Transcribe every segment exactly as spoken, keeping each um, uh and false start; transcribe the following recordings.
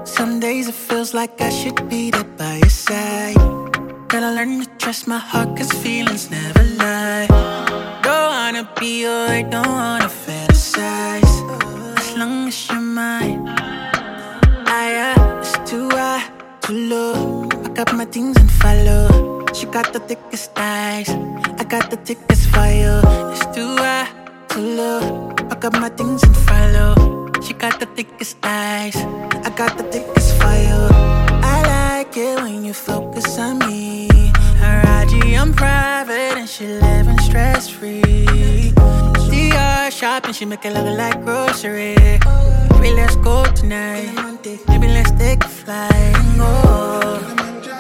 Some days it feels like I should be there by your side. Gotta learn to trust my heart, cause feelings never lie. Don't wanna be your, don't wanna fantasize. As long as you're mine. I, uh, it's too high, too low. Pack up my things and follow. She got the thickest thighs, I got the thickest fire. It's too high, too low. Pack up my things and follow. She got the thickest eyes, I got the thickest fire. I like it when you focus on me. Her I G, I'm private and she living stress-free. D R shopping, she make it look like grocery. Maybe let's go tonight, maybe let's take a flight and go.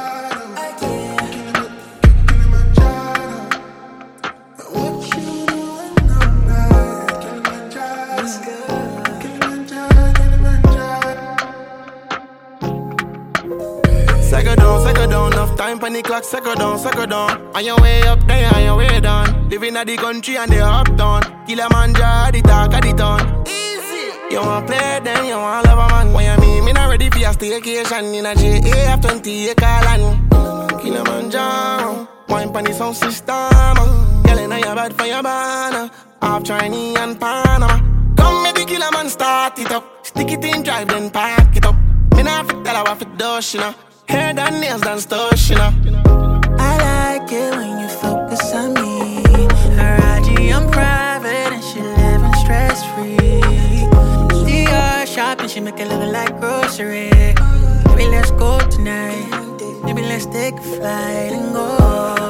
Second down, second down, enough time for the clock, second down, second down. On your way up there, on your way down. Living at the country and they up down. Kilimanjaro, the talk of the town. Easy. You want play then, you want love a man. When you mean me not ready for your staycation. In a J A have twenty acre land. Kilimanjaro, wine pon the sound system. Girl, you know you're bad for your banner. Half Chinese and Panama. Come make the killer man start it up. Stick it in, drive then pack it up. Me not fit tell her what fit do, you know. Hair done, nails done, stuff, you know. I like it when you focus on me. Her I G, I'm private and she living stress-free. D R shopping, she make it look like grocery. Maybe let's go tonight, maybe let's take a flight and go.